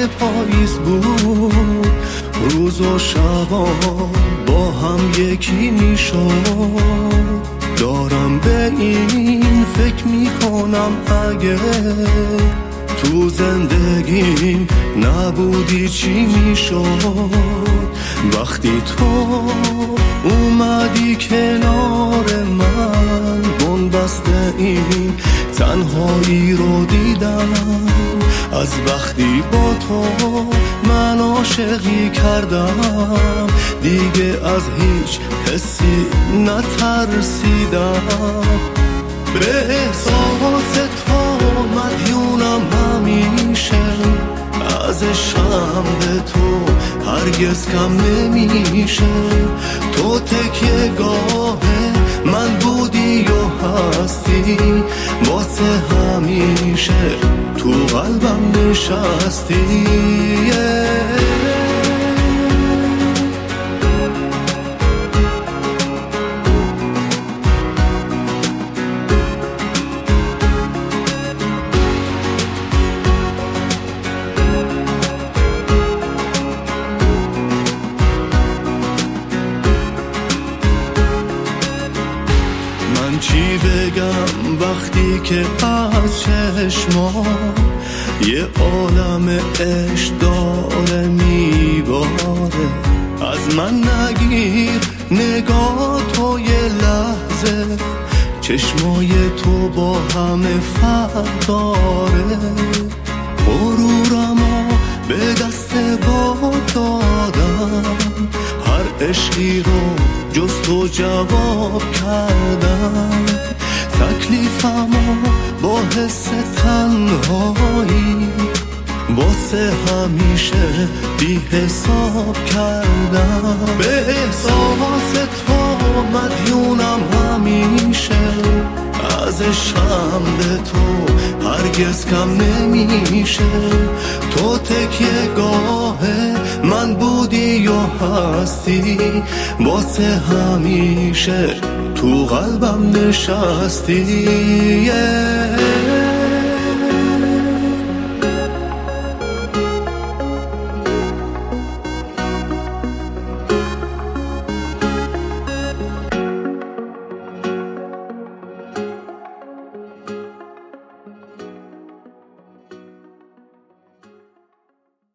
پاییز بود، روز و شبا با هم یکی میشد. دارم به این فکر میکنم اگه تو زندگیم نبودی چی میشد. وقتی تو اومدی کنار من، بنبسته این تنهایی رو دیدم. از وقتی با تو من عاشقی کردم، دیگه از هیچ حسی نترسیدم. به احساس تو مدیونم همیشه، از عشقم به تو هرگز کم نمیشه. تو تکیه گاه من بودی و هستی، واسه همیشه تو قلبم نشستی. من چی بگم وقتی که از چشما یه عالم عشق داره میباره. از من نگیر نگاه تو یه لحظه، چشمای تو با همه فرق داره. غرورمو به دست باد دادم، هر عشقی رو جز تو جواب کردم. تکلیفمو با حس تنهایی واسه همیشه بی حساب کردم. به احساس تو مدیونم همیشه، از عشقم به تو هرگز کم نمیشه. تو تکیه گاه من بودی و هستی، واسه همیشه تو قلبم نشستی.